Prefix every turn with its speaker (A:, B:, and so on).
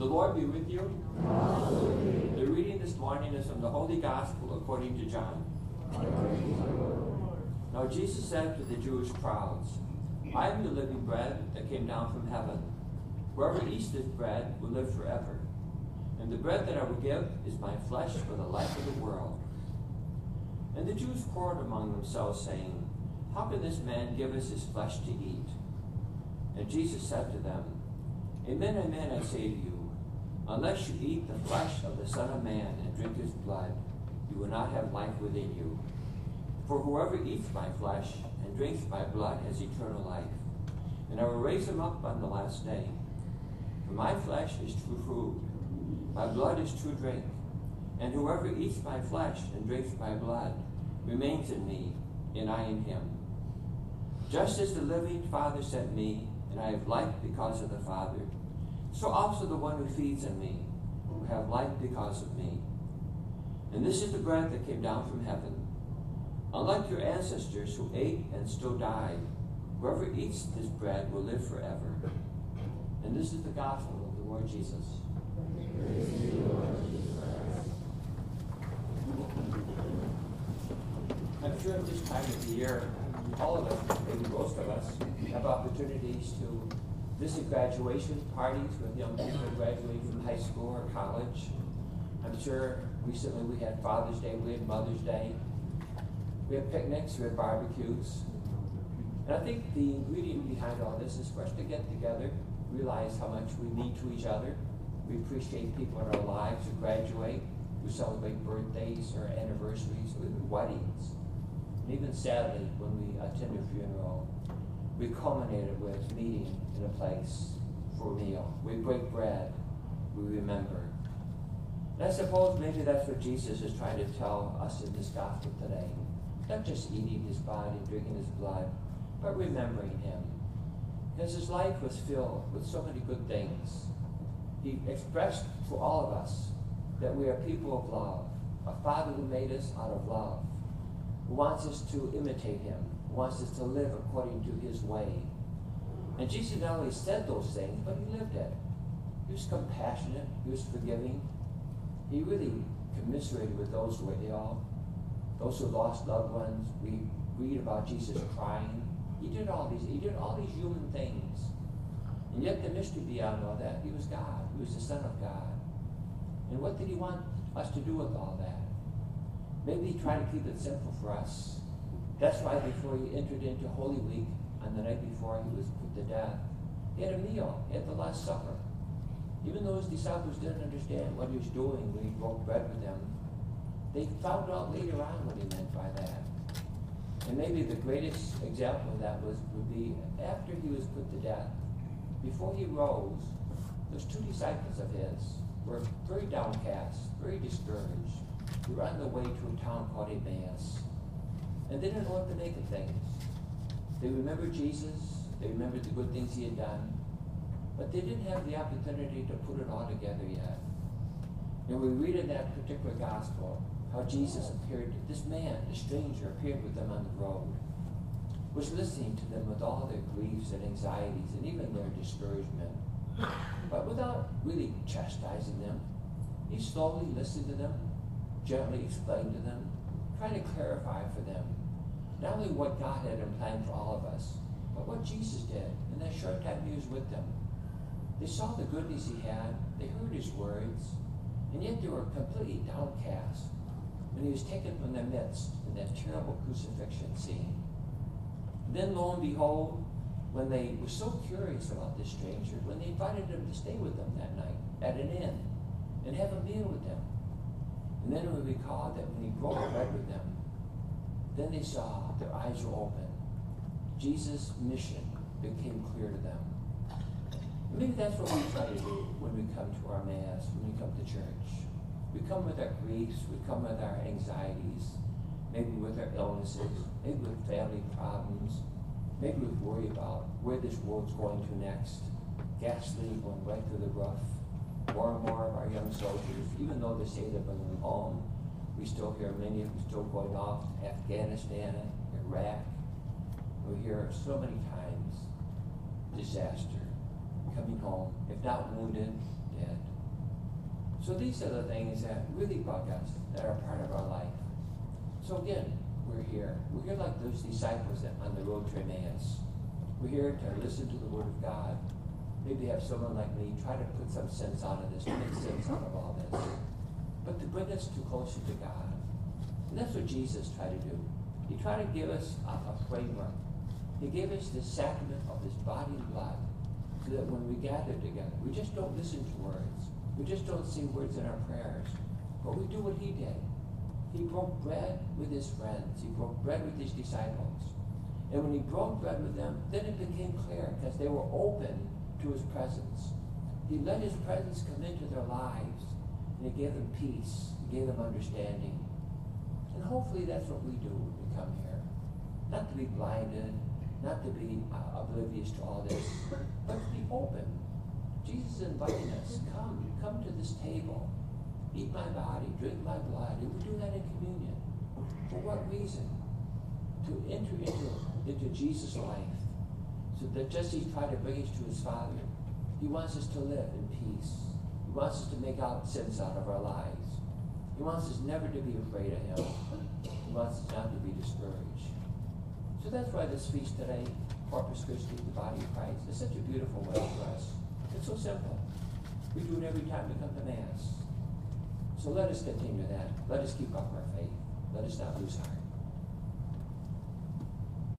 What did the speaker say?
A: The Lord be with you. The reading this morning is from the Holy Gospel according to John. Now Jesus said to the Jewish crowds, I am the living bread that came down from heaven. Whoever eats this bread will live forever. And the bread that I will give is my flesh for the life of the world. And the Jews quarreled among themselves, saying, How can this man give us his flesh to eat? And Jesus said to them, Amen, amen, I say to you, unless you eat the flesh of the Son of Man and drink his blood, you will not have life within you. For whoever eats my flesh and drinks my blood has eternal life, and I will raise him up on the last day. For my flesh is true food, my blood is true drink, and whoever eats my flesh and drinks my blood remains in me, and I in him. Just as the living Father sent me, and I have life because of the Father, so also the one who feeds on me will have life because of me. And this is the bread that came down from heaven. Unlike your ancestors who ate and still died, whoever eats this bread will live forever. And this is the gospel of the Lord Jesus. Praise to you, Lord Jesus Christ. I'm sure at this time of the year, all of us, maybe most of us, have opportunities to visit graduation parties with young people graduating from high school or college. I'm sure recently we had Father's Day, we had Mother's Day. We have picnics, we have barbecues. And I think the ingredient behind all this is for us to get together, realize how much we mean to each other. We appreciate people in our lives who graduate, who celebrate birthdays or anniversaries, or even weddings. And even sadly, when we attend a funeral, we culminate it with meeting in a place for a meal. We break bread, we remember. And I suppose maybe that's what Jesus is trying to tell us in this gospel today. Not just eating his body, drinking his blood, but remembering him. Because his life was filled with so many good things. He expressed to all of us that we are people of love, a Father who made us out of love, who wants us to imitate him, who wants us to live according to his way. And Jesus not only said those things, but he lived it. He was compassionate, he was forgiving. He really commiserated with those who were ill, those who lost loved ones. We read about Jesus crying. He did all these human things. And yet the mystery beyond all that, he was God. He was the Son of God. And what did he want us to do with all that? Maybe he tried to keep it simple for us. That's why before he entered into Holy Week, on the night before he was put to death, he had a meal. He had the Last Supper. Even though his disciples didn't understand what he was doing when he broke bread with them, they found out later on what he meant by that. And maybe the greatest example of that would be after he was put to death. Before he rose, those two disciples of his were very downcast, very discouraged. They were on the way to a town called Emmaus. And they didn't know what to make of things. They remembered Jesus. They remembered the good things he had done. But they didn't have the opportunity to put it all together yet. And we read in that particular gospel how Jesus appeared, this man, the stranger, appeared with them on the road, was listening to them with all their griefs and anxieties and even their discouragement. But without really chastising them, he slowly listened to them, gently explained to them, trying to clarify for them not only what God had in plan for all of us, but what Jesus did in that short time he was with them. They saw the goodness he had, they heard his words, and yet they were completely downcast when he was taken from their midst in that terrible crucifixion scene. And then lo and behold, when they were so curious about this stranger, when they invited him to stay with them that night at an inn and have a meal with them. And then we recall that when he broke bread with them, then they saw their eyes were open. Jesus' mission became clear to them. And maybe that's what we try to do when we come to our Mass, when we come to church. We come with our griefs, we come with our anxieties, maybe with our illnesses, maybe with family problems, maybe we worry about where this world's going to next. Gasoline going right through the roof. More and more of our young soldiers, even though they say they're bringing them home, we still hear many of them still going off to Afghanistan, Iraq. We hear so many times disaster, coming home, if not wounded, dead. So these are the things that really bug us, that are part of our life. So again, we're here. We're here like those disciples on the road to Emmaus. We're here to listen to the Word of God. Maybe have someone like me try to put some sense out of this, to make sense out of all this. But to bring us too closer to God. And that's what Jesus tried to do. He tried to give us a framework. He gave us the sacrament of his body and blood, so that when we gather together, we just don't listen to words. We just don't say words in our prayers. But we do what he did. He broke bread with his friends. He broke bread with his disciples. And when he broke bread with them, then it became clear, because they were open to his presence. He let his presence come into their lives, and he gave them peace. He gave them understanding. And hopefully that's what we do when we come here. Not to be blinded, not to be oblivious to all this, but to be open. Jesus is inviting us, come to this table. Eat my body, drink my blood. And we do that in communion. For what reason? To enter into Jesus' life. So that just as he tried to bring us to his Father, he wants us to live in peace. He wants us to make out sense out of our lives. He wants us never to be afraid of him. He wants us not to be discouraged. So that's why this feast today, Corpus Christi, the body of Christ, is such a beautiful way for us. It's so simple. We do it every time we come to Mass. So let us continue that. Let us keep up our faith. Let us not lose heart.